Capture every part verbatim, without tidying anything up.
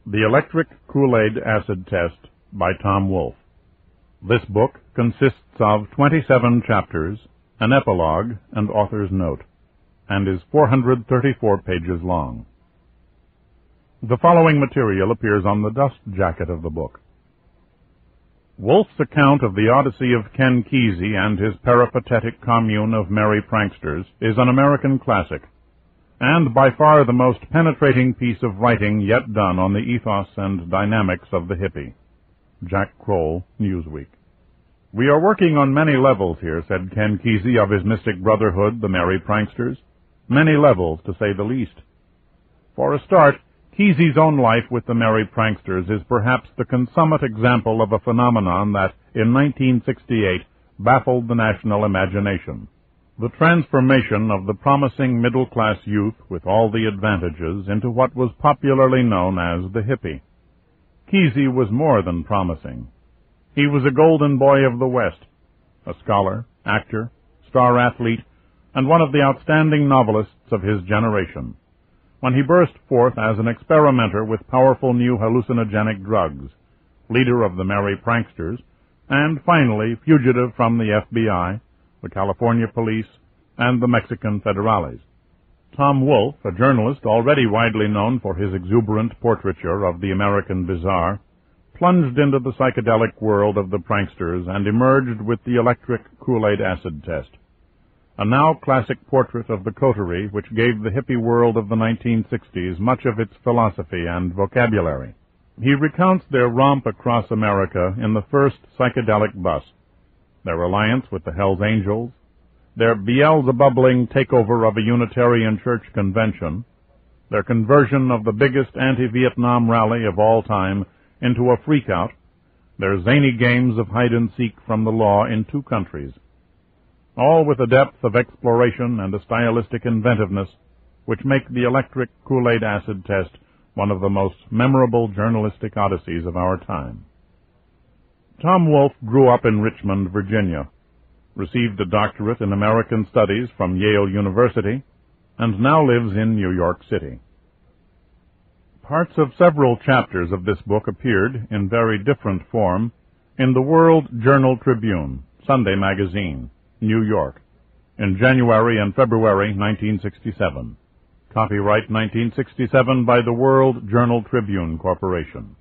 The Electric Kool-Aid Acid Test by Tom Wolfe. This book consists of twenty-seven chapters, an epilogue, and author's note, and is four hundred thirty-four pages long. The following material appears on the dust jacket of the book. Wolfe's account of the Odyssey of Ken Kesey and his peripatetic commune of merry pranksters is an American classic, and by far the most penetrating piece of writing yet done on the ethos and dynamics of the hippie. Jack Kroll, Newsweek. We are working on many levels here, said Ken Kesey of his mystic brotherhood, the Merry Pranksters. Many levels, to say the least. For a start, Kesey's own life with the Merry Pranksters is perhaps the consummate example of a phenomenon that, in nineteen sixty-eight, baffled the national imagination. The transformation of the promising middle-class youth with all the advantages into what was popularly known as the hippie. Kesey was more than promising. He was a golden boy of the West, a scholar, actor, star athlete, and one of the outstanding novelists of his generation, when he burst forth as an experimenter with powerful new hallucinogenic drugs, leader of the Merry Pranksters, and finally fugitive from the F B I, the California Police, and the Mexican Federales. Tom Wolfe, a journalist already widely known for his exuberant portraiture of the American bizarre, plunged into the psychedelic world of the pranksters and emerged with the Electric Kool-Aid Acid Test, a now classic portrait of the coterie which gave the hippie world of the nineteen sixties much of its philosophy and vocabulary. He recounts their romp across America in the first psychedelic bus, their alliance with the Hells Angels, their Beelzebubling takeover of a Unitarian Church convention, their conversion of the biggest anti-Vietnam rally of all time into a freakout, their zany games of hide-and-seek from the law in two countries, all with a depth of exploration and a stylistic inventiveness which make the Electric Kool-Aid Acid Test one of the most memorable journalistic odysseys of our time. Tom Wolfe grew up in Richmond, Virginia, received a doctorate in American Studies from Yale University, and now lives in New York City. Parts of several chapters of this book appeared, in very different form, in the World Journal Tribune, Sunday magazine, New York, in January and February nineteen sixty-seven. Copyright nineteen sixty-seven by the World Journal Tribune Corporation.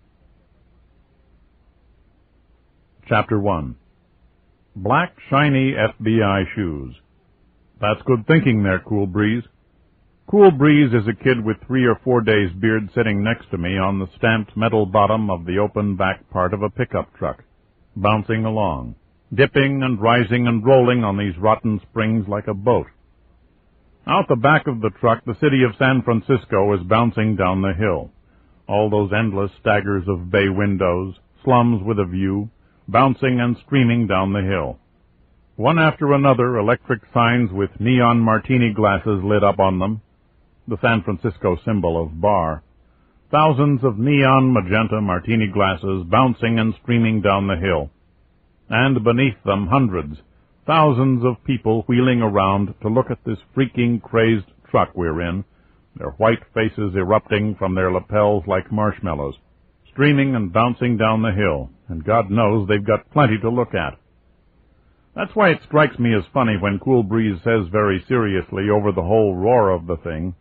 Chapter one. Black, shiny F B I shoes. That's good thinking there, Cool Breeze. Cool Breeze is a kid with three or four days' beard sitting next to me on the stamped metal bottom of the open back part of a pickup truck, bouncing along, dipping and rising and rolling on these rotten springs like a boat. Out the back of the truck, the city of San Francisco is bouncing down the hill. All those endless staggers of bay windows, slums with a view, bouncing and streaming down the hill. One after another, electric signs with neon martini glasses lit up on them, the San Francisco symbol of bar. Thousands of neon magenta martini glasses bouncing and streaming down the hill. And beneath them hundreds, thousands of people wheeling around to look at this freaking crazed truck we're in, their white faces erupting from their lapels like marshmallows, streaming and bouncing down the hill, and God knows they've got plenty to look at. That's why it strikes me as funny when Cool Breeze says very seriously over the whole roar of the thing,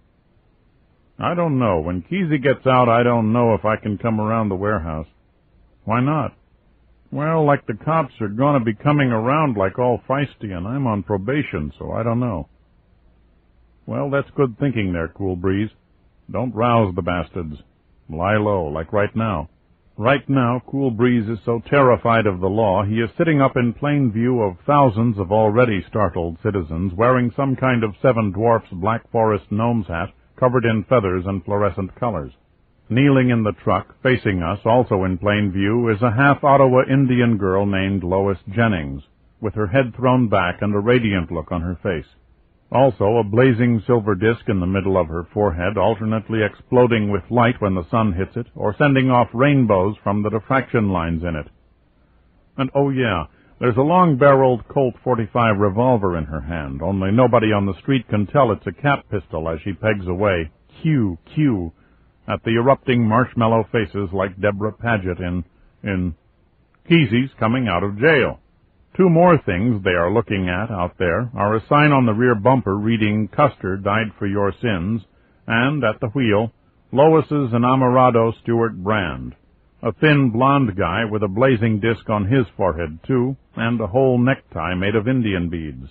I don't know. When Kesey gets out, I don't know if I can come around the warehouse. Why not? Well, like the cops are going to be coming around like all feisty, and I'm on probation, so I don't know. Well, that's good thinking there, Cool Breeze. Don't rouse the bastards. Lie low, like right now. Right now, Cool Breeze is so terrified of the law, he is sitting up in plain view of thousands of already startled citizens wearing some kind of Seven Dwarfs Black Forest gnome's hat covered in feathers and fluorescent colors. Kneeling in the truck, facing us, also in plain view, is a half-Ottawa Indian girl named Lois Jennings, with her head thrown back and a radiant look on her face. Also a blazing silver disk in the middle of her forehead, alternately exploding with light when the sun hits it, or sending off rainbows from the diffraction lines in it. And oh yeah, there's a long-barreled Colt forty-five revolver in her hand, only nobody on the street can tell it's a cap pistol as she pegs away, Q, Q, at the erupting marshmallow faces like Deborah Paget in, in Kesey's coming out of jail. Two more things they are looking at out there are a sign on the rear bumper reading, Custer died for your sins, and at the wheel, Lois's enamorado Stuart Brand, a thin blonde guy with a blazing disc on his forehead, too, and a whole necktie made of Indian beads.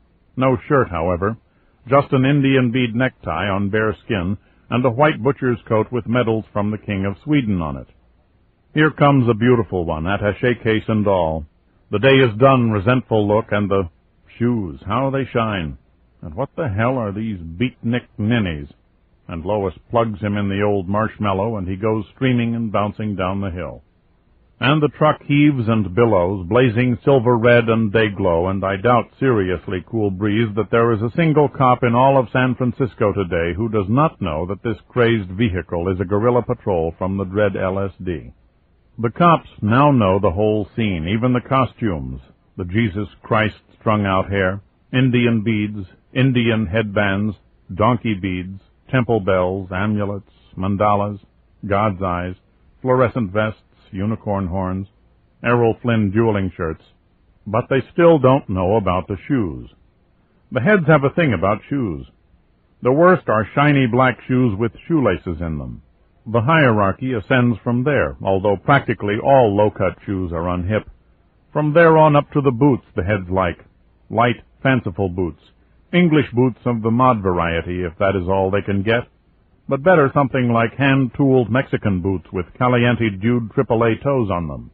No shirt, however, just an Indian bead necktie on bare skin, and a white butcher's coat with medals from the King of Sweden on it. Here comes a beautiful one, attaché case and all. The day is done, resentful look, and the shoes, how they shine. And what the hell are these beatnik ninnies? And Lois plugs him in the old marshmallow, and he goes streaming and bouncing down the hill. And the truck heaves and billows, blazing silver red and day-glow, and I doubt seriously, Cool Breeze, that there is a single cop in all of San Francisco today who does not know that this crazed vehicle is a guerrilla patrol from the dread L S D. The cops now know the whole scene, even the costumes, the Jesus Christ strung-out hair, Indian beads, Indian headbands, donkey beads, temple bells, amulets, mandalas, God's eyes, fluorescent vests, unicorn horns, Errol Flynn dueling shirts, but they still don't know about the shoes. The heads have a thing about shoes. The worst are shiny black shoes with shoelaces in them. The hierarchy ascends from there, although practically all low-cut shoes are unhip. From there on up to the boots the heads like. Light, fanciful boots. English boots of the mod variety, if that is all they can get. But better something like hand-tooled Mexican boots with Caliente-dewed triple A toes on them.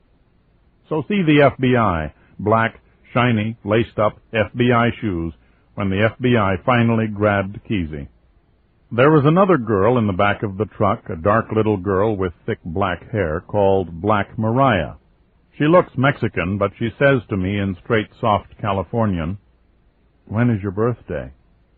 So see the F B I, black, shiny, laced-up F B I shoes, when the F B I finally grabbed Kesey. There was another girl in the back of the truck, a dark little girl with thick black hair, called Black Mariah. She looks Mexican, but she says to me in straight, soft Californian, "When is your birthday?"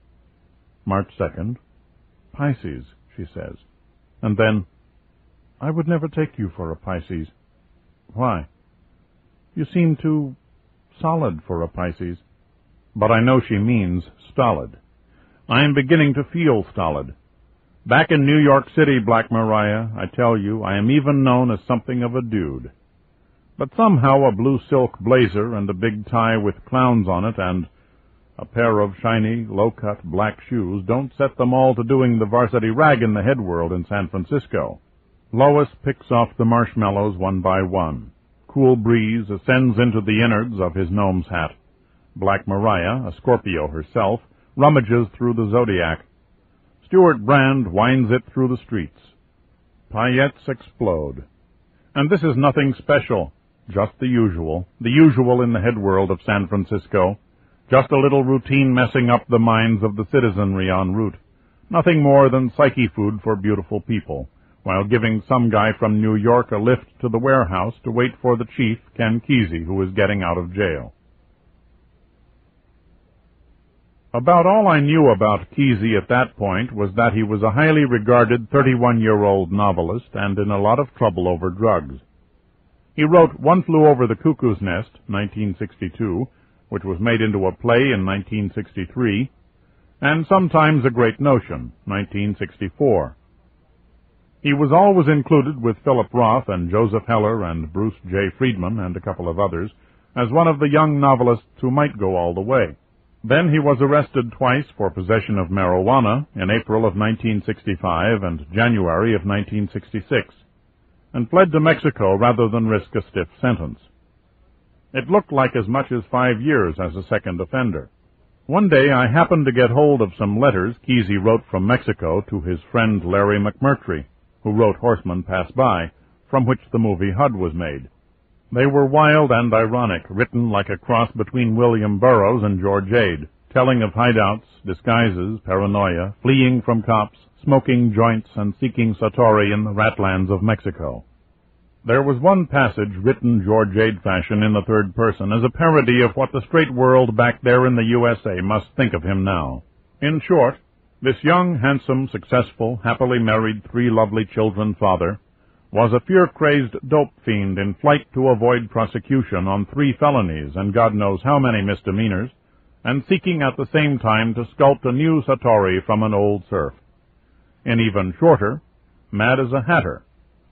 "March second. Pisces," she says. And then, "I would never take you for a Pisces." "Why?" "You seem too solid for a Pisces." But I know she means stolid. I am beginning to feel stolid. Back in New York City, Black Mariah, I tell you, I am even known as something of a dude. But somehow a blue silk blazer and a big tie with clowns on it and a pair of shiny, low-cut black shoes don't set them all to doing the varsity rag in the head world in San Francisco. Lois picks off the marshmallows one by one. Cool Breeze ascends into the innards of his gnome's hat. Black Mariah, a Scorpio herself, rummages through the zodiac. Stuart Brand winds it through the streets. Paillettes explode. And this is nothing special, just the usual, the usual in the head world of San Francisco, just a little routine messing up the minds of the citizenry en route, nothing more than psyche food for beautiful people, while giving some guy from New York a lift to the warehouse to wait for the chief, Ken Kesey, who is getting out of jail. About all I knew about Kesey at that point was that he was a highly regarded thirty-one-year-old novelist and in a lot of trouble over drugs. He wrote One Flew Over the Cuckoo's Nest, nineteen sixty-two, which was made into a play in nineteen sixty-three, and Sometimes a Great Notion, nineteen sixty-four. He was always included with Philip Roth and Joseph Heller and Bruce J. Friedman and a couple of others as one of the young novelists who might go all the way. Then he was arrested twice for possession of marijuana in April of nineteen sixty-five and January of nineteen sixty-six, and fled to Mexico rather than risk a stiff sentence. It looked like as much as five years as a second offender. One day I happened to get hold of some letters Kesey wrote from Mexico to his friend Larry McMurtry, who wrote Horsemen Pass By, from which the movie H U D was made. They were wild and ironic, written like a cross between William Burroughs and George Ade, telling of hideouts, disguises, paranoia, fleeing from cops, smoking joints, and seeking Satori in the ratlands of Mexico. There was one passage written George Ade fashion in the third person as a parody of what the straight world back there in the U S A must think of him now. In short, this young, handsome, successful, happily married, three lovely children father was a fear-crazed dope fiend in flight to avoid prosecution on three felonies and God knows how many misdemeanors, and seeking at the same time to sculpt a new Satori from an old serf. In even shorter, mad as a hatter.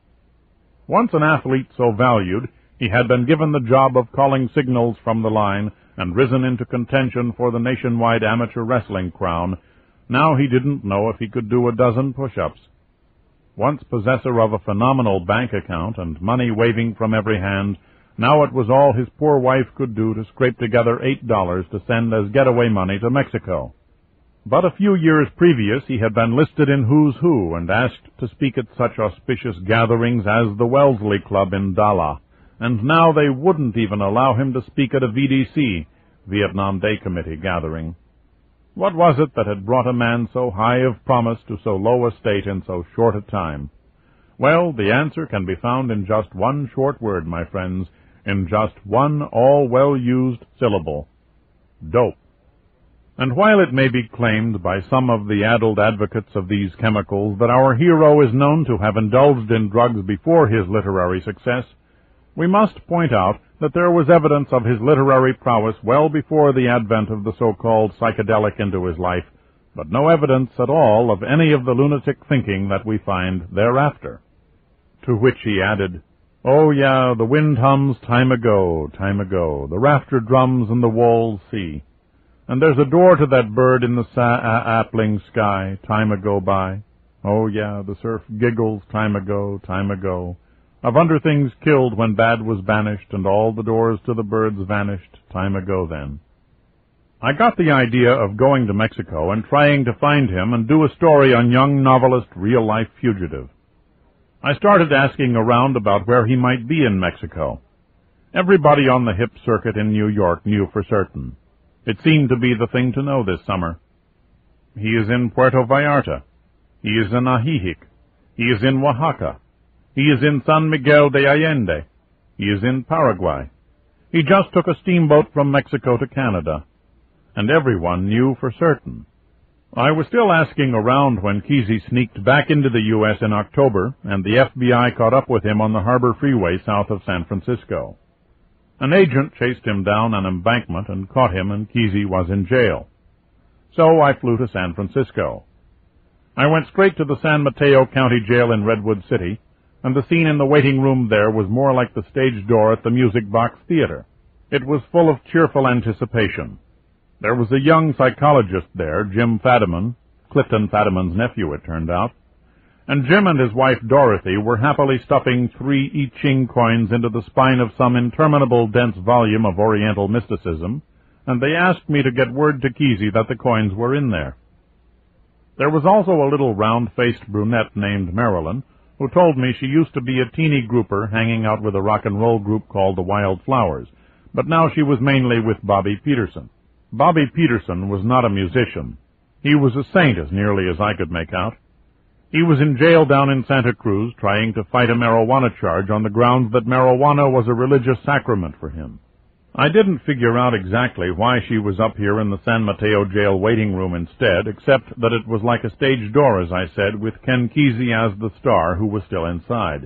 Once an athlete so valued, he had been given the job of calling signals from the line and risen into contention for the nationwide amateur wrestling crown. Now he didn't know if he could do a dozen push-ups. Once possessor of a phenomenal bank account and money waving from every hand, now it was all his poor wife could do to scrape together eight dollars to send as getaway money to Mexico. But a few years previous he had been listed in Who's Who and asked to speak at such auspicious gatherings as the Wellesley Club in Dala, and now they wouldn't even allow him to speak at a V D C, Vietnam Day Committee, gathering. What was it that had brought a man so high of promise to so low a state in so short a time? Well, the answer can be found in just one short word, my friends, in just one all-well-used syllable: dope. And while it may be claimed by some of the addled advocates of these chemicals that our hero is known to have indulged in drugs before his literary success, we must point out that there was evidence of his literary prowess well before the advent of the so-called psychedelic into his life, but no evidence at all of any of the lunatic thinking that we find thereafter. To which he added, "Oh, yeah, the wind hums time ago, time ago, the rafter drums and the walls see. And there's a door to that bird in the sa-a-appling sky, time ago by. Oh, yeah, the surf giggles time ago, time ago. Of under things killed when bad was banished, and all the doors to the birds vanished, time ago then." I got the idea of going to Mexico and trying to find him and do a story on young novelist real-life fugitive. I started asking around about where he might be in Mexico. Everybody on the hip circuit in New York knew for certain. It seemed to be the thing to know this summer. He is in Puerto Vallarta. He is in Ajijic. He is in Oaxaca. He is in San Miguel de Allende. He is in Paraguay. He just took a steamboat from Mexico to Canada. And everyone knew for certain. I was still asking around when Kesey sneaked back into the U S in October, and the F B I caught up with him on the Harbor Freeway south of San Francisco. An agent chased him down an embankment and caught him, and Kesey was in jail. So I flew to San Francisco. I went straight to the San Mateo County Jail in Redwood City, and the scene in the waiting room there was more like the stage door at the Music Box Theater. It was full of cheerful anticipation. There was a young psychologist there, Jim Fadiman, Clifton Fadiman's nephew, it turned out, and Jim and his wife Dorothy were happily stuffing three I Ching coins into the spine of some interminable dense volume of Oriental mysticism, and they asked me to get word to Kesey that the coins were in there. There was also a little round-faced brunette named Marilyn, who told me she used to be a teeny grouper hanging out with a rock and roll group called the Wild Flowers, but now she was mainly with Bobby Peterson. Bobby Peterson was not a musician. He was a saint, as nearly as I could make out. He was in jail down in Santa Cruz trying to fight a marijuana charge on the grounds that marijuana was a religious sacrament for him. I didn't figure out exactly why she was up here in the San Mateo jail waiting room instead, except that it was like a stage door, as I said, with Ken Kesey as the star, who was still inside.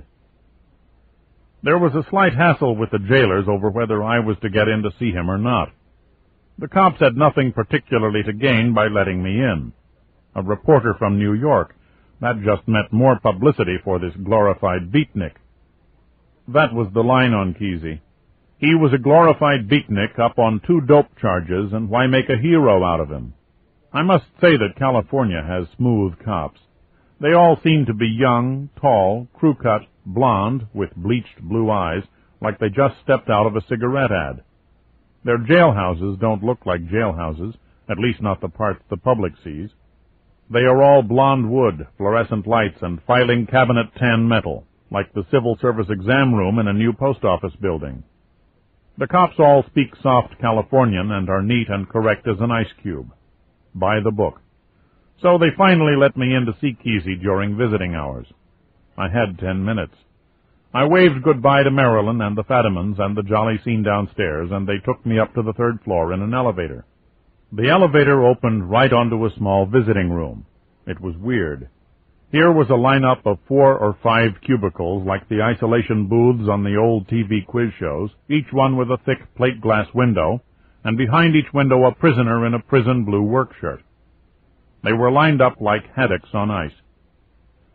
There was a slight hassle with the jailers over whether I was to get in to see him or not. The cops had nothing particularly to gain by letting me in. A reporter from New York. That just meant more publicity for this glorified beatnik. That was the line on Kesey. He was a glorified beatnik up on two dope charges, and why make a hero out of him? I must say that California has smooth cops. They all seem to be young, tall, crew-cut, blonde, with bleached blue eyes, like they just stepped out of a cigarette ad. Their jailhouses don't look like jailhouses, at least not the parts the public sees. They are all blonde wood, fluorescent lights, and filing cabinet tan metal, like the civil service exam room in a new post office building. The cops all speak soft Californian and are neat and correct as an ice cube. By the book. So they finally let me in to see Kesey during visiting hours. I had ten minutes. I waved goodbye to Marilyn and the Fadimans and the jolly scene downstairs, and they took me up to the third floor in an elevator. The elevator opened right onto a small visiting room. It was weird. Here was a lineup of four or five cubicles like the isolation booths on the old T V quiz shows, each one with a thick plate glass window, and behind each window a prisoner in a prison blue work shirt. They were lined up like haddocks on ice.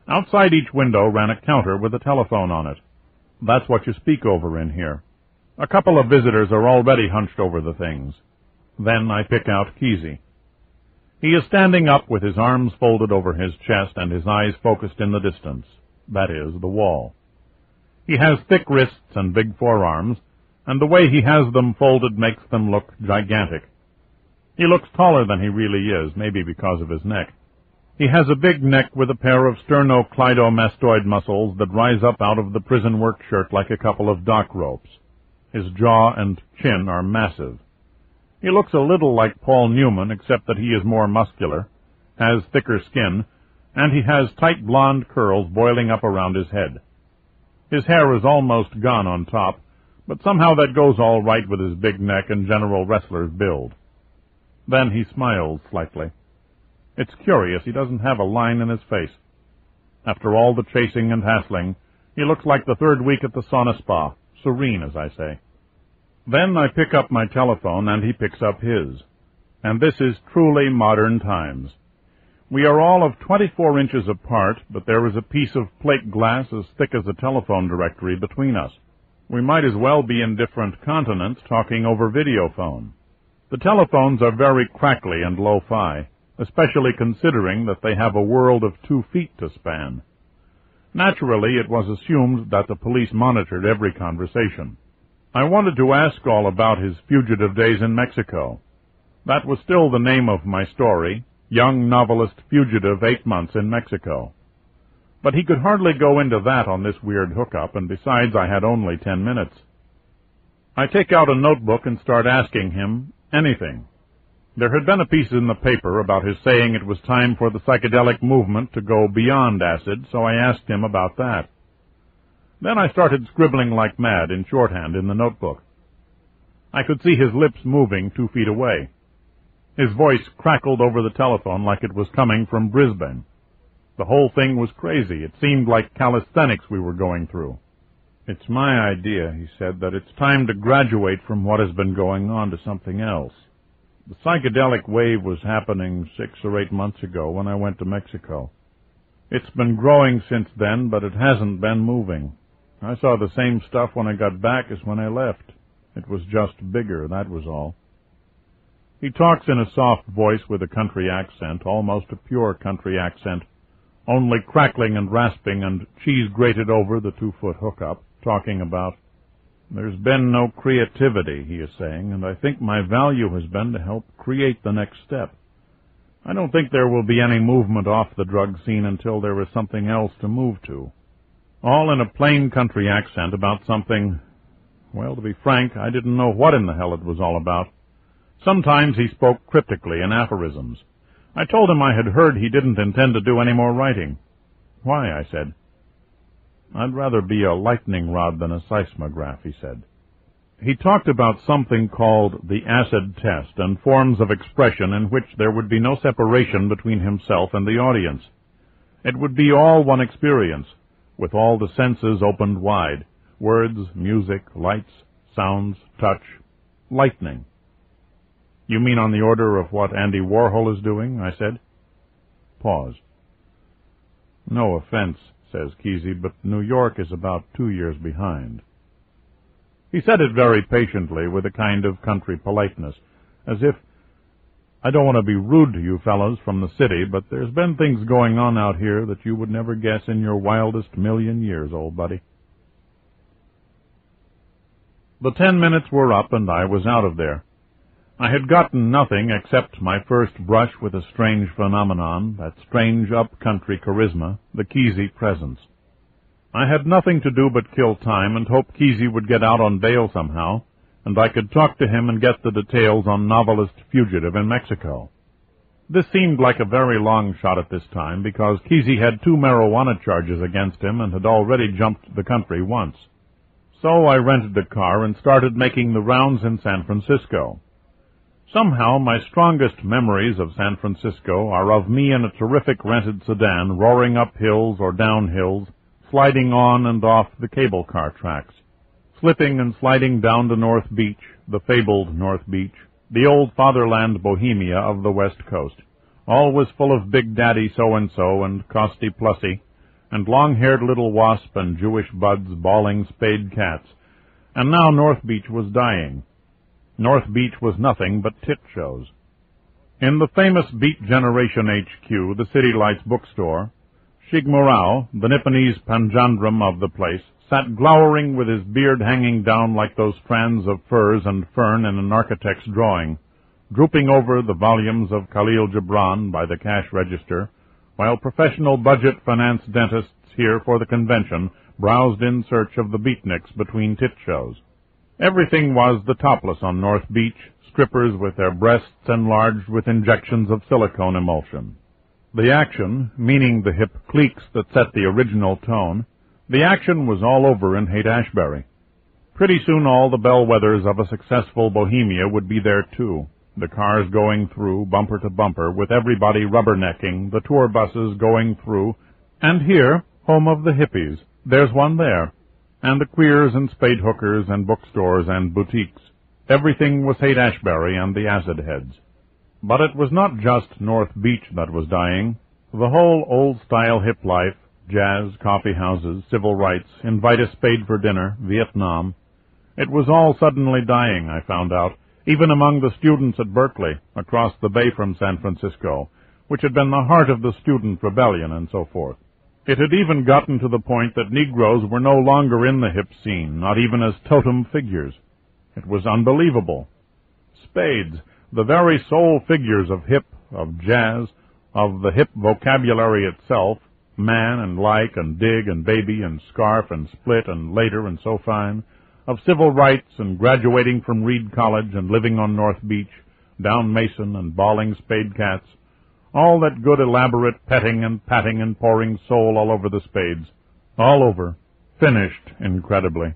Outside each window ran a counter with a telephone on it. That's what you speak over in here. A couple of visitors are already hunched over the things. Then I pick out Kesey. He is standing up with his arms folded over his chest and his eyes focused in the distance, that is, the wall. He has thick wrists and big forearms, and the way he has them folded makes them look gigantic. He looks taller than he really is, maybe because of his neck. He has a big neck with a pair of sternocleidomastoid muscles that rise up out of the prison work shirt like a couple of dock ropes. His jaw and chin are massive. He looks a little like Paul Newman, except that he is more muscular, has thicker skin, and he has tight blonde curls boiling up around his head. His hair is almost gone on top, but somehow that goes all right with his big neck and general wrestler's build. Then he smiles slightly. It's curious, he doesn't have a line in his face. After all the chasing and hassling, he looks like the third week at the sauna spa, serene, as I say. Then I pick up my telephone, and he picks up his. And this is truly modern times. We are all of twenty-four inches apart, but there is a piece of plate glass as thick as a telephone directory between us. We might as well be in different continents talking over videophone. The telephones are very crackly and lo-fi, especially considering that they have a world of two feet to span. Naturally, it was assumed that the police monitored every conversation. I wanted to ask all about his fugitive days in Mexico. That was still the name of my story, Young Novelist Fugitive Eight Months in Mexico. But he could hardly go into that on this weird hookup, and besides I had only ten minutes. I take out a notebook and start asking him anything. There had been a piece in the paper about his saying it was time for the psychedelic movement to go beyond acid, so I asked him about that. Then I started scribbling like mad in shorthand in the notebook. I could see his lips moving two feet away. His voice crackled over the telephone like it was coming from Brisbane. The whole thing was crazy. It seemed like calisthenics we were going through. It's my idea, he said, that it's time to graduate from what has been going on to something else. The psychedelic wave was happening six or eight months ago when I went to Mexico. It's been growing since then, but it hasn't been moving. I saw the same stuff when I got back as when I left. It was just bigger, that was all. He talks in a soft voice with a country accent, almost a pure country accent, only crackling and rasping and cheese grated over the two-foot hookup, talking about, there's been no creativity, he is saying, and I think my value has been to help create the next step. I don't think there will be any movement off the drug scene until there is something else to move to. All in a plain country accent about something, well, to be frank, I didn't know what in the hell it was all about. Sometimes he spoke cryptically in aphorisms. I told him I had heard he didn't intend to do any more writing. Why, I said. I'd rather be a lightning rod than a seismograph, he said. He talked about something called the acid test and forms of expression in which there would be no separation between himself and the audience. It would be all one experience, with all the senses opened wide, words, music, lights, sounds, touch, lightning. You mean on the order of what Andy Warhol is doing? I said. Pause. No offense, says Kesey, but New York is about two years behind. He said it very patiently, with a kind of country politeness, as if, I don't want to be rude to you fellows from the city, but there's been things going on out here that you would never guess in your wildest million years, old buddy. The ten minutes were up, and I was out of there. I had gotten nothing except my first brush with a strange phenomenon, that strange up-country charisma, the Kesey presence. I had nothing to do but kill time and hope Kesey would get out on bail somehow, and I could talk to him and get the details on Novelist Fugitive in Mexico. This seemed like a very long shot at this time, because Kesey had two marijuana charges against him and had already jumped the country once. So I rented a car and started making the rounds in San Francisco. Somehow my strongest memories of San Francisco are of me in a terrific rented sedan roaring up hills or down hills, sliding on and off the cable car tracks, slipping and sliding down to North Beach, the fabled North Beach, the old fatherland Bohemia of the West Coast, always full of Big Daddy so-and-so and Costy Plussy, and long-haired little wasp and Jewish buds bawling spade cats, and now North Beach was dying. North Beach was nothing but tit shows. In the famous Beat Generation H Q, the City Lights bookstore, Shigmurao, the Nipponese panjandrum of the place, sat glowering with his beard hanging down like those strands of furs and fern in an architect's drawing, drooping over the volumes of Khalil Gibran by the cash register, while professional budget finance dentists here for the convention browsed in search of the beatniks between tit shows. Everything was the topless on North Beach, strippers with their breasts enlarged with injections of silicone emulsion. The action, meaning the hip cliques that set the original tone, the action was all over in Haight-Ashbury. Pretty soon all the bellwethers of a successful Bohemia would be there too, the cars going through bumper to bumper with everybody rubbernecking, the tour buses going through, and here, home of the hippies, there's one there, and the queers and spade hookers and bookstores and boutiques. Everything was Haight-Ashbury and the acid heads. But it was not just North Beach that was dying. The whole old-style hip life, jazz, coffee houses, civil rights, invite a spade for dinner, Vietnam, it was all suddenly dying, I found out, even among the students at Berkeley, across the bay from San Francisco, which had been the heart of the student rebellion and so forth. It had even gotten to the point that Negroes were no longer in the hip scene, not even as totem figures. It was unbelievable. Spades, the very sole figures of hip, of jazz, of the hip vocabulary itself, man and like and dig and baby and scarf and split and later and so fine, of civil rights and graduating from Reed College and living on North Beach, down Mason and bawling spade cats, all that good elaborate petting and patting and pouring soul all over the spades, all over, finished incredibly.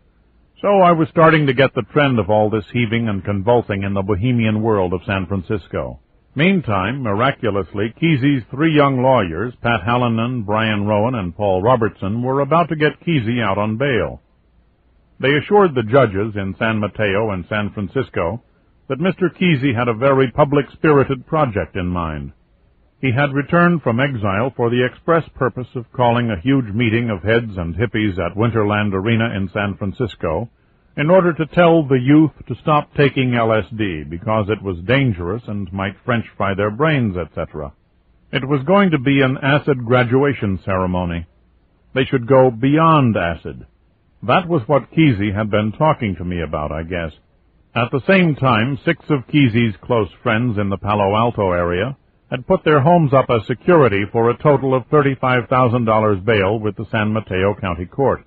So I was starting to get the trend of all this heaving and convulsing in the bohemian world of San Francisco. Meantime, miraculously, Kesey's three young lawyers, Pat Hallinan, Brian Rowan, and Paul Robertson, were about to get Kesey out on bail. They assured the judges in San Mateo and San Francisco that Mister Kesey had a very public-spirited project in mind. He had returned from exile for the express purpose of calling a huge meeting of heads and hippies at Winterland Arena in San Francisco in order to tell the youth to stop taking L S D because it was dangerous and might French fry their brains, et cetera. It was going to be an acid graduation ceremony. They should go beyond acid. That was what Kesey had been talking to me about, I guess. At the same time, six of Kesey's close friends in the Palo Alto area had put their homes up as security for a total of thirty-five thousand dollars bail with the San Mateo County Court.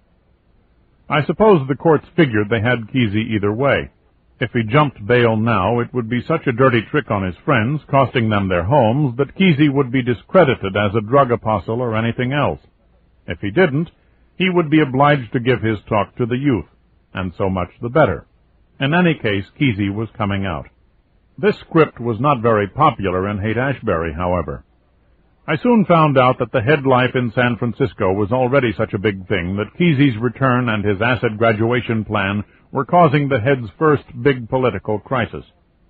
I suppose the courts figured they had Kesey either way. If he jumped bail now, it would be such a dirty trick on his friends, costing them their homes, that Kesey would be discredited as a drug apostle or anything else. If he didn't, he would be obliged to give his talk to the youth, and so much the better. In any case, Kesey was coming out. This script was not very popular in Haight-Ashbury, however. I soon found out that the head life in San Francisco was already such a big thing that Kesey's return and his acid graduation plan were causing the head's first big political crisis.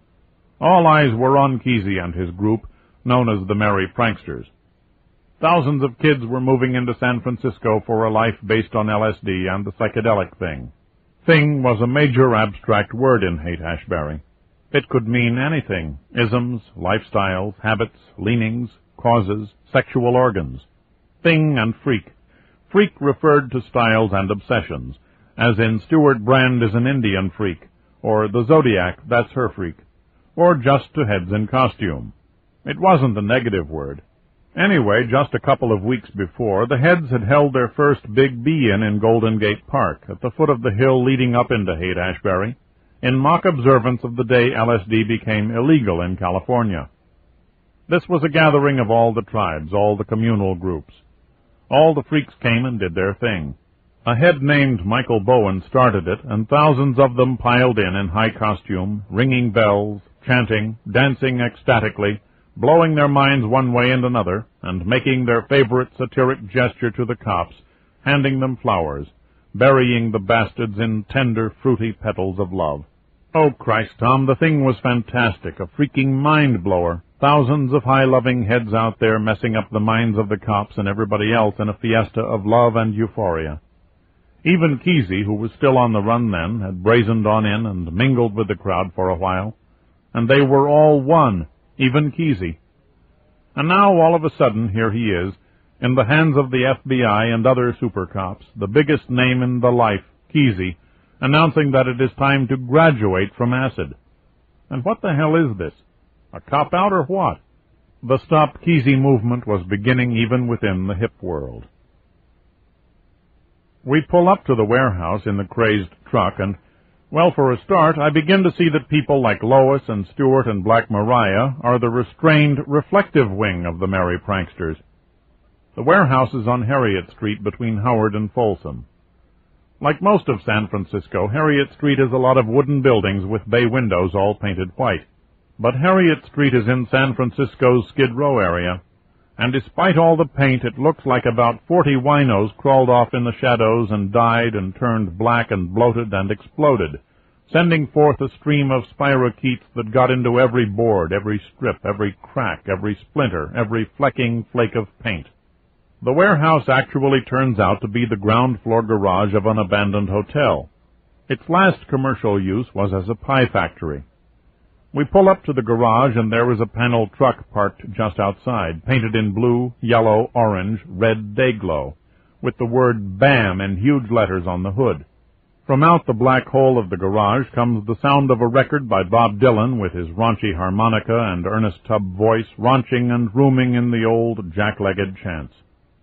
All eyes were on Kesey and his group, known as the Merry Pranksters. Thousands of kids were moving into San Francisco for a life based on L S D and the psychedelic thing. Thing was a major abstract word in Haight-Ashbury. It could mean anything: isms, lifestyles, habits, leanings, causes, sexual organs. Thing and freak. Freak referred to styles and obsessions, as in Stuart Brand is an Indian freak, or the Zodiac, that's her freak, or just to heads in costume. It wasn't a negative word. Anyway, just a couple of weeks before, the heads had held their first big be-in in Golden Gate Park, at the foot of the hill leading up into Haight-Ashbury, in mock observance of the day L S D became illegal in California. This was a gathering of all the tribes, all the communal groups. All the freaks came and did their thing. A head named Michael Bowen started it, and thousands of them piled in in high costume, ringing bells, chanting, dancing ecstatically, blowing their minds one way and another, and making their favorite satiric gesture to the cops, handing them flowers, burying the bastards in tender, fruity petals of love. Oh, Christ, Tom, the thing was fantastic, a freaking mind-blower. Thousands of high-loving heads out there messing up the minds of the cops and everybody else in a fiesta of love and euphoria. Even Kesey, who was still on the run then, had brazened on in and mingled with the crowd for a while. And they were all one, even Kesey. And now, all of a sudden, here he is, in the hands of the F B I and other super cops, the biggest name in the life, Kesey, announcing that it is time to graduate from acid. And what the hell is this? A cop-out or what? The Stop Kesey movement was beginning even within the hip world. We pull up to the warehouse in the crazed truck, and, well, for a start, I begin to see that people like Lois and Stewart and Black Maria are the restrained, reflective wing of the merry pranksters. The warehouse is on Harriet Street between Howard and Folsom. Like most of San Francisco, Harriet Street is a lot of wooden buildings with bay windows all painted white. But Harriet Street is in San Francisco's Skid Row area, and despite all the paint, it looks like about forty winos crawled off in the shadows and died and turned black and bloated and exploded, sending forth a stream of spirochetes that got into every board, every strip, every crack, every splinter, every flecking flake of paint. The warehouse actually turns out to be the ground floor garage of an abandoned hotel. Its last commercial use was as a pie factory. We pull up to the garage, and there is a paneled truck parked just outside, painted in blue, yellow, orange, red Dayglow, with the word BAM in huge letters on the hood. From out the black hole of the garage comes the sound of a record by Bob Dylan with his raunchy harmonica and Ernest Tubb voice raunching and rooming in the old jack-legged chants.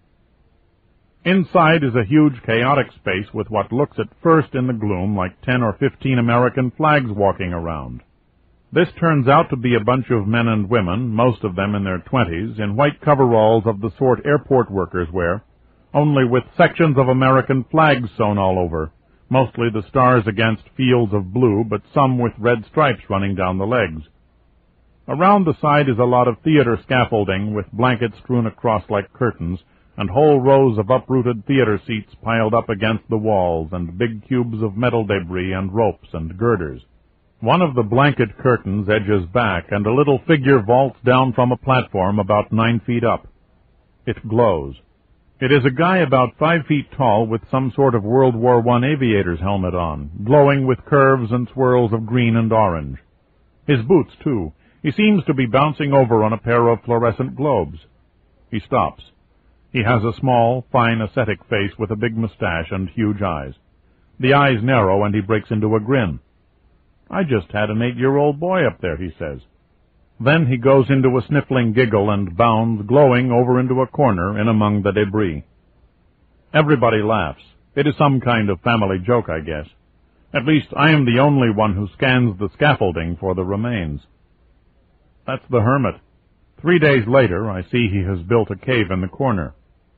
Inside is a huge chaotic space with what looks at first in the gloom like ten or fifteen American flags walking around. This turns out to be a bunch of men and women, most of them in their twenties, in white coveralls of the sort airport workers wear, only with sections of American flags sewn all over, mostly the stars against fields of blue, but some with red stripes running down the legs. Around the side is a lot of theater scaffolding with blankets strewn across like curtains, and whole rows of uprooted theater seats piled up against the walls, and big cubes of metal debris and ropes and girders. One of the blanket curtains edges back, and a little figure vaults down from a platform about nine feet up. It glows. It is a guy about five feet tall with some sort of World War One aviator's helmet on, glowing with curves and swirls of green and orange. His boots, too. He seems to be bouncing over on a pair of fluorescent globes. He stops. He has a small, fine, ascetic face with a big mustache and huge eyes. The eyes narrow, and he breaks into a grin. "I just had an eight-year-old boy up there," he says. Then he goes into a sniffling giggle and bounds, glowing, over into a corner in among the debris. Everybody laughs. It is some kind of family joke, I guess. At least I am the only one who scans the scaffolding for the remains. That's the hermit. Three days later, I see he has built a cave in the corner.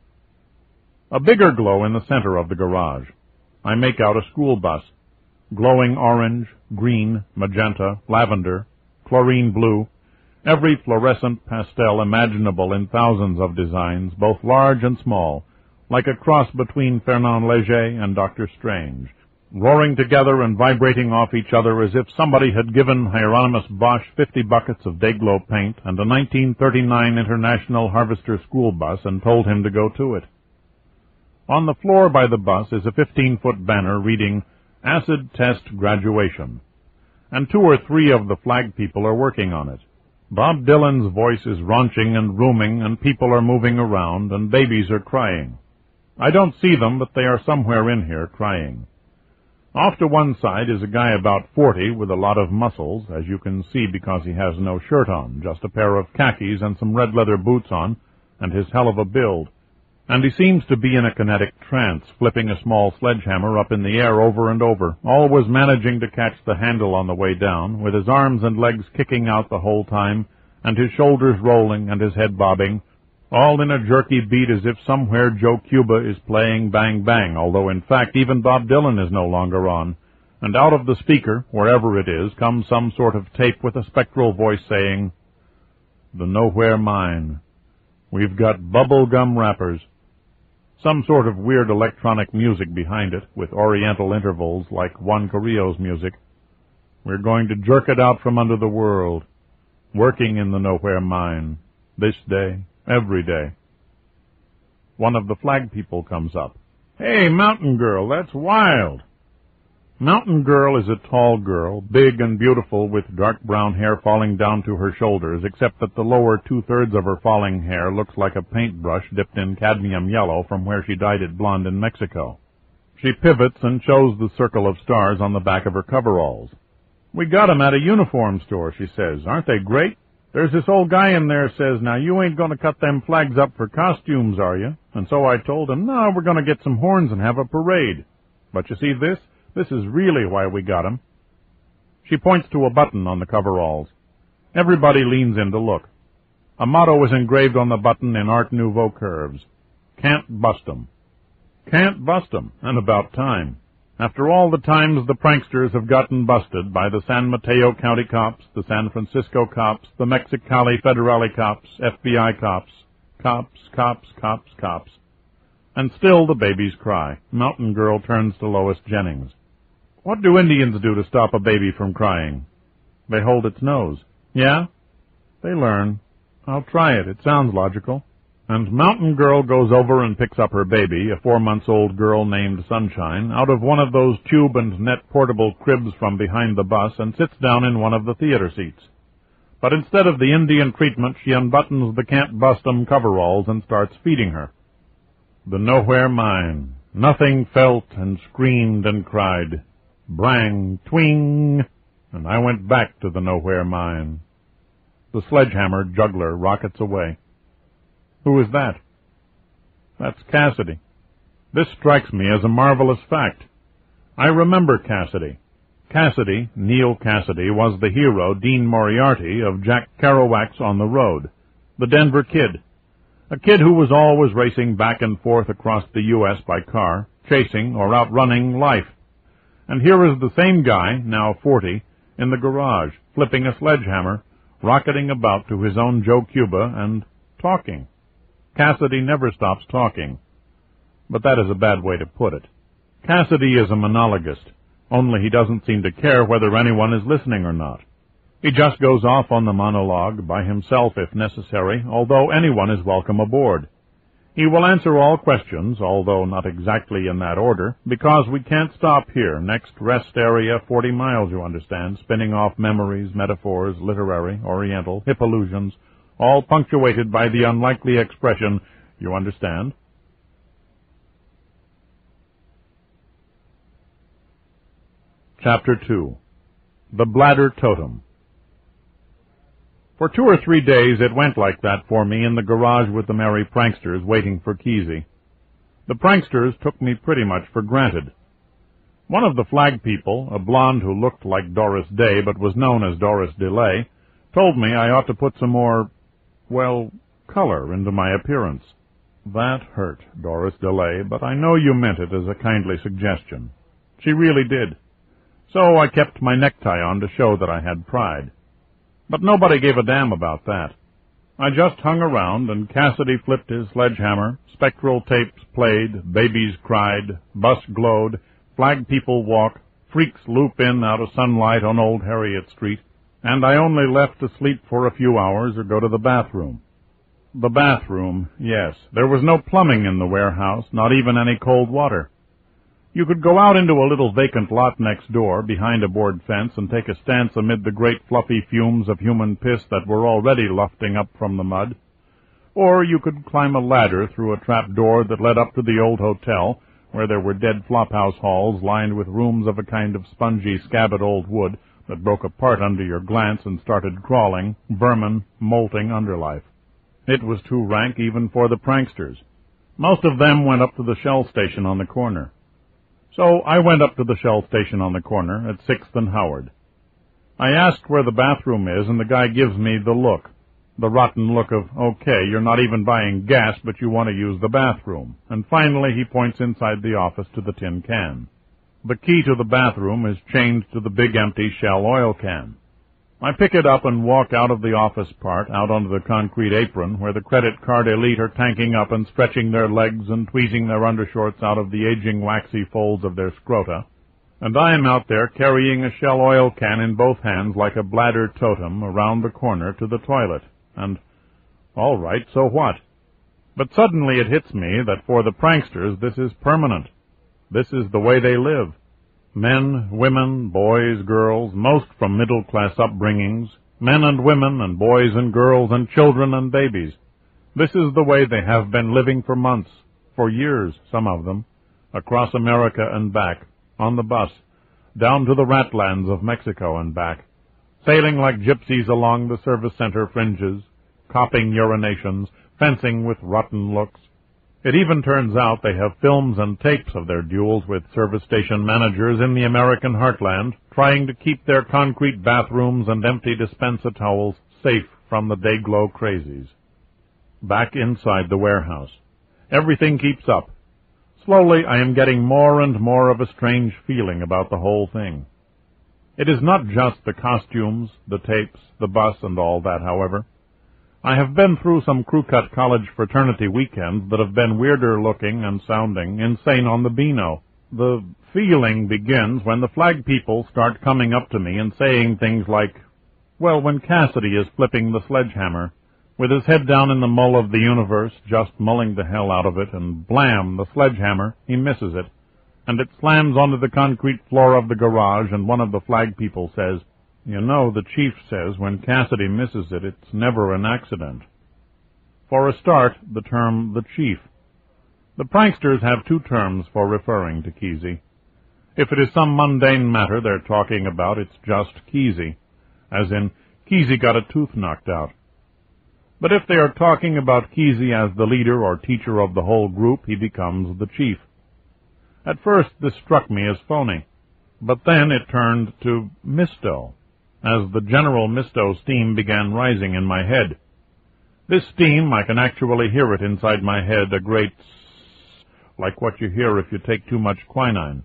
A bigger glow in the center of the garage. I make out a school bus. Glowing orange, green, magenta, lavender, chlorine blue, every fluorescent pastel imaginable in thousands of designs, both large and small, like a cross between Fernand Léger and Doctor Strange, roaring together and vibrating off each other as if somebody had given Hieronymus Bosch fifty buckets of Dayglow paint and a nineteen thirty-nine International Harvester school bus and told him to go to it. On the floor by the bus is a fifteen-foot banner reading, "Acid Test Graduation," and two or three of the flag people are working on it. Bob Dylan's voice is raunching and rooming, and people are moving around, and babies are crying. I don't see them, but they are somewhere in here crying. Off to one side is a guy about forty with a lot of muscles, as you can see because he has no shirt on, just a pair of khakis and some red leather boots on, and his hell of a build. And he seems to be in a kinetic trance, flipping a small sledgehammer up in the air over and over, always managing to catch the handle on the way down, with his arms and legs kicking out the whole time, and his shoulders rolling and his head bobbing, all in a jerky beat as if somewhere Joe Cuba is playing Bang Bang, although in fact even Bob Dylan is no longer on, and out of the speaker, wherever it is, comes some sort of tape with a spectral voice saying, "The Nowhere Mine. We've got bubble gum wrappers." Some sort of weird electronic music behind it, with oriental intervals like Juan Carrillo's music. "We're going to jerk it out from under the world. working in the Nowhere Mine, this day, every day. One of the flag people comes up. "Hey, Mountain Girl, that's wild." Mountain Girl is a tall girl, big and beautiful, with dark brown hair falling down to her shoulders, except that the lower two-thirds of her falling hair looks like a paintbrush dipped in cadmium yellow from where she dyed it blonde in Mexico. She pivots and shows the circle of stars on the back of her coveralls. "We got 'em at a uniform store," she says. "Aren't they great? There's this old guy in there says, 'Now you ain't going to cut them flags up for costumes, are you?' And so I told him, 'No, we're going to get some horns and have a parade. But you see this? This is really why we got 'em." She points to a button on the coveralls. Everybody leans in to look. A motto is engraved on the button in Art Nouveau curves. "Can't bust 'em." Can't bust 'em, and about time. After all the times the pranksters have gotten busted by the San Mateo County cops, the San Francisco cops, the Mexicali Federale cops, F B I cops, cops, cops, cops, cops. And still the babies cry. Mountain Girl turns to Lois Jennings. "What do Indians do to stop a baby from crying?" "They hold its nose." "Yeah?" "They learn. I'll try it. It sounds logical." And Mountain Girl goes over and picks up her baby, a four-months-old girl named Sunshine, out of one of those tube and net portable cribs from behind the bus and sits down in one of the theater seats. But instead of the Indian treatment, she unbuttons the Can't Bust 'em coveralls and starts feeding her. The Nowhere Mine. Nothing felt and screamed and cried. Brang, twing, and I went back to the Nowhere Mine. The sledgehammer juggler rockets away. Who is that? That's Cassidy. This strikes me as a marvelous fact. I remember Cassidy. Cassidy, Neil Cassidy, was the hero, Dean Moriarty, of Jack Kerouac's On the Road, the Denver Kid, a kid who was always racing back and forth across the U S by car, chasing or outrunning life. And here is the same guy, now forty, in the garage, flipping a sledgehammer, rocketing about to his own Joe Cuba, and talking. Cassidy never stops talking. But that is a bad way to put it. Cassidy is a monologist, only he doesn't seem to care whether anyone is listening or not. He just goes off on the monologue, by himself if necessary, although anyone is welcome aboard. He will answer all questions, although not exactly in that order, because we can't stop here. Next rest area, forty miles, you understand, spinning off memories, metaphors, literary, oriental, hip allusions, all punctuated by the unlikely expression, "You understand?" Chapter two. The Bladder Totem. For two or three days it went like that for me in the garage with the merry pranksters waiting for Kesey. The pranksters took me pretty much for granted. One of the flag people, a blonde who looked like Doris Day but was known as Doris DeLay, told me I ought to put some more, well, color into my appearance. That hurt, Doris DeLay, but I know you meant it as a kindly suggestion. She really did. So I kept my necktie on to show that I had pride. But nobody gave a damn about that. I just hung around, and Cassidy flipped his sledgehammer, spectral tapes played, babies cried, bus glowed, flag people walk, freaks loop in out of sunlight on Old Harriet Street, and I only left to sleep for a few hours or go to the bathroom. The bathroom, yes. There was no plumbing in the warehouse, not even any cold water. You could go out into a little vacant lot next door, behind a board fence, and take a stance amid the great fluffy fumes of human piss that were already lufting up from the mud. Or you could climb a ladder through a trap door that led up to the old hotel, where there were dead flophouse halls lined with rooms of a kind of spongy, scabbard old wood that broke apart under your glance and started crawling, vermin, molting underlife. It was too rank even for the pranksters. Most of them went up to the Shell station on the corner. So I went up to the Shell station on the corner at sixth and Howard. I asked where the bathroom is, and the guy gives me the look, the rotten look of, okay, you're not even buying gas, but you want to use the bathroom. And finally he points inside the office to the tin can. The key to the bathroom is chained to the big empty Shell oil can. I pick it up and walk out of the office part, out onto the concrete apron, where the credit card elite are tanking up and stretching their legs and tweezing their undershorts out of the aging waxy folds of their scrota. And I am out there carrying a Shell oil can in both hands like a bladder totem around the corner to the toilet. And, all right, so what? But suddenly it hits me that for the pranksters this is permanent. This is the way they live. Men, women, boys, girls, most from middle-class upbringings, men and women and boys and girls and children and babies. This is the way they have been living for months, for years, some of them, across America and back, on the bus, down to the ratlands of Mexico and back, sailing like gypsies along the service center fringes, copying urinations, fencing with rotten looks. It even turns out they have films and tapes of their duels with service station managers in the American heartland, trying to keep their concrete bathrooms and empty dispenser towels safe from the day-glow crazies. Back inside the warehouse, everything keeps up. Slowly, I am getting more and more of a strange feeling about the whole thing. It is not just the costumes, the tapes, the bus, and all that, however. I have been through some crew-cut college fraternity weekends that have been weirder looking and sounding, insane on the Beano. The feeling begins when the flag people start coming up to me and saying things like, well, when Cassidy is flipping the sledgehammer, with his head down in the mull of the universe, just mulling the hell out of it, and blam, the sledgehammer, he misses it, and it slams onto the concrete floor of the garage, and one of the flag people says, you know, the chief says when Cassidy misses it, it's never an accident. For a start, the term the chief. The pranksters have two terms for referring to Kesey. If it is some mundane matter they're talking about, it's just Kesey, as in, Kesey got a tooth knocked out. But if they are talking about Kesey as the leader or teacher of the whole group, he becomes the chief. At first, this struck me as phony, but then it turned to misto, as the general misto steam began rising in my head. This steam, I can actually hear it inside my head, a great sss, like what you hear if you take too much quinine.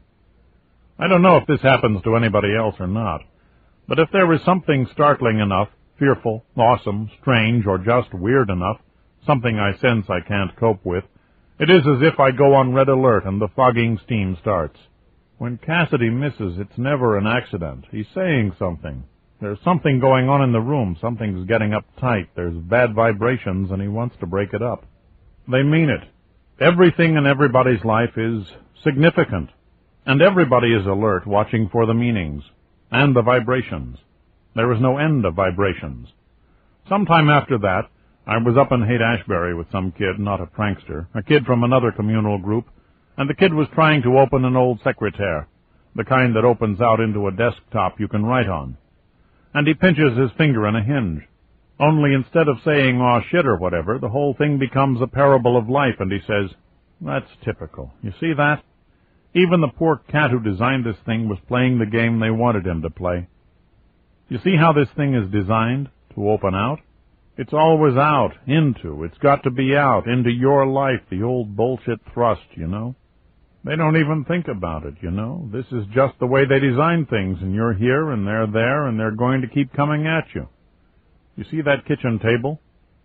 I don't know if this happens to anybody else or not, but if there is something startling enough, fearful, awesome, strange, or just weird enough, something I sense I can't cope with, it is as if I go on red alert and the fogging steam starts. When Cassidy misses, it's never an accident. He's saying something. There's something going on in the room. Something's getting uptight. There's bad vibrations, and he wants to break it up. They mean it. Everything in everybody's life is significant, and everybody is alert, watching for the meanings and the vibrations. There is no end of vibrations. Sometime after that, I was up in Haight-Ashbury with some kid, not a prankster, a kid from another communal group, and the kid was trying to open an old secretaire, the kind that opens out into a desktop you can write on. And he pinches his finger in a hinge. Only instead of saying, aw shit or whatever, the whole thing becomes a parable of life, and he says, that's typical. You see that? Even the poor cat who designed this thing was playing the game they wanted him to play. You see how this thing is designed to open out? It's always out, into. It's got to be out, into your life, the old bullshit thrust, you know? They don't even think about it, you know? This is just the way they design things, and you're here, and they're there, and they're going to keep coming at you. You see that kitchen table?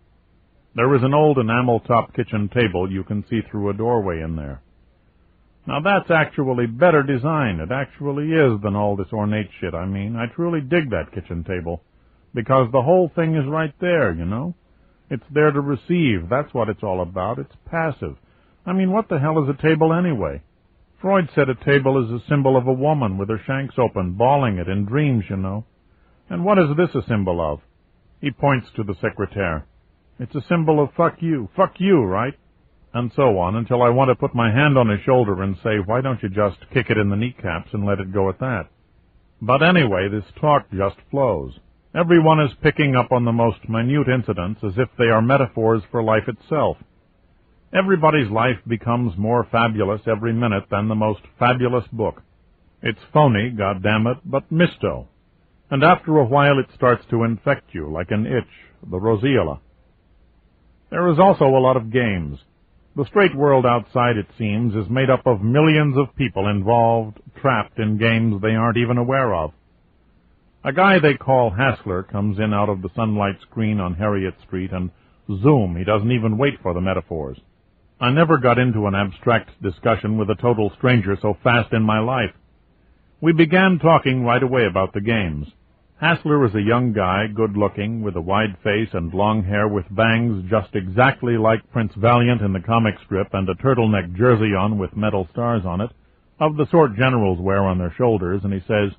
There is an old enamel-top kitchen table you can see through a doorway in there. Now that's actually better design. It actually is than all this ornate shit, I mean. I truly dig that kitchen table, because the whole thing is right there, you know? It's there to receive. That's what it's all about. It's passive. I mean, what the hell is a table anyway? Freud said a table is a symbol of a woman with her shanks open, bawling it in dreams, you know. And what is this a symbol of? He points to the secretaire. It's a symbol of fuck you. Fuck you, right? And so on, until I want to put my hand on his shoulder and say, why don't you just kick it in the kneecaps and let it go at that? But anyway, this talk just flows. Everyone is picking up on the most minute incidents as if they are metaphors for life itself. Everybody's life becomes more fabulous every minute than the most fabulous book. It's phony, goddammit, but misto. And after a while it starts to infect you like an itch, the roseola. There is also a lot of games. The straight world outside, it seems, is made up of millions of people involved, trapped in games they aren't even aware of. A guy they call Hassler comes in out of the sunlight screen on Harriet Street, and zoom, he doesn't even wait for the metaphors. I never got into an abstract discussion with a total stranger so fast in my life. We began talking right away about the games. Hassler is a young guy, good-looking, with a wide face and long hair with bangs just exactly like Prince Valiant in the comic strip and a turtleneck jersey on with metal stars on it, of the sort generals wear on their shoulders, and he says,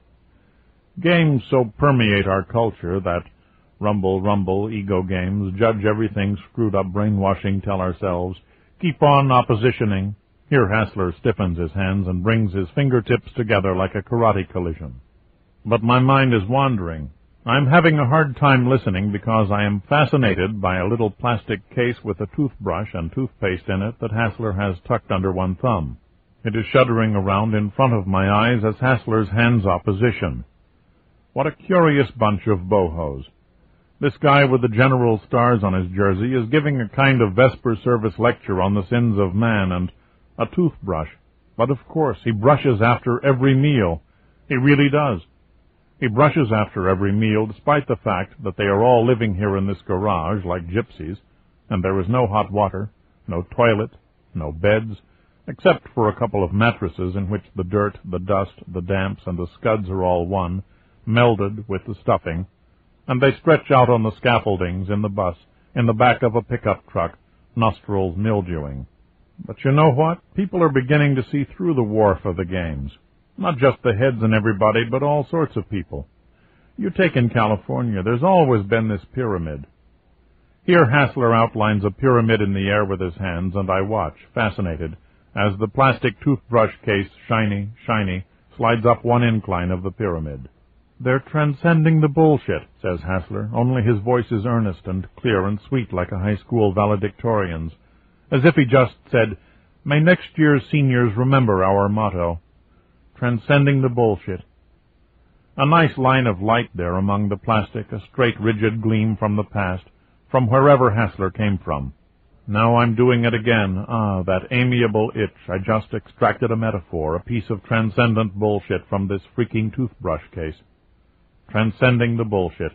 "Games so permeate our culture that rumble, rumble, ego games, judge everything, screwed up brainwashing, tell ourselves, keep on oppositioning." Here Hassler stiffens his hands and brings his fingertips together like a karate collision. But my mind is wandering. I'm having a hard time listening because I am fascinated by a little plastic case with a toothbrush and toothpaste in it that Hassler has tucked under one thumb. It is shuddering around in front of my eyes as Hassler's hands opposition. What a curious bunch of bohos. This guy with the general stars on his jersey is giving a kind of Vesper service lecture on the sins of man and a toothbrush. But of course, he brushes after every meal. He really does. He brushes after every meal, despite the fact that they are all living here in this garage like gypsies, and there is no hot water, no toilet, no beds, except for a couple of mattresses in which the dirt, the dust, the damps, and the scuds are all one, melded with the stuffing, and they stretch out on the scaffoldings in the bus, in the back of a pickup truck, nostrils mildewing. But you know what? People are beginning to see through the wharf of the games. Not just the heads and everybody, but all sorts of people. You take in California, there's always been this pyramid. Here Hassler outlines a pyramid in the air with his hands, and I watch, fascinated, as the plastic toothbrush case, shiny, shiny, slides up one incline of the pyramid. "They're transcending the bullshit," says Hassler, only his voice is earnest and clear and sweet like a high school valedictorian's, as if he just said, "May next year's seniors remember our motto. Transcending the bullshit." A nice line of light there among the plastic, a straight, rigid gleam from the past, from wherever Hassler came from. Now I'm doing it again. Ah, that amiable itch. I just extracted a metaphor, a piece of transcendent bullshit from this freaking toothbrush case. Transcending the bullshit.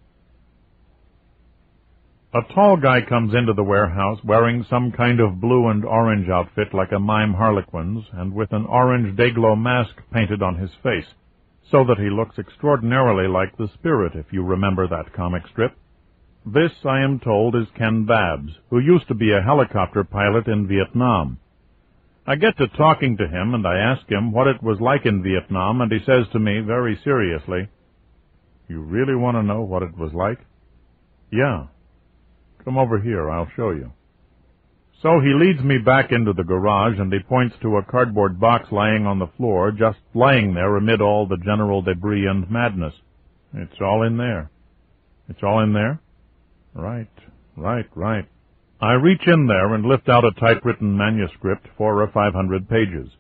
A tall guy comes into the warehouse wearing some kind of blue and orange outfit like a mime harlequin's, and with an orange day-glow mask painted on his face, so that he looks extraordinarily like the Spirit, if you remember that comic strip. This, I am told, is Ken Babs, who used to be a helicopter pilot in Vietnam. I get to talking to him, and I ask him what it was like in Vietnam, and he says to me very seriously, "You really want to know what it was like?" "Yeah. Come over here, I'll show you." So he leads me back into the garage, and he points to a cardboard box lying on the floor, just lying there amid all the general debris and madness. "It's all in there." "It's all in there?" "Right, right, right." I reach in there and lift out a typewritten manuscript, four or five hundred pages.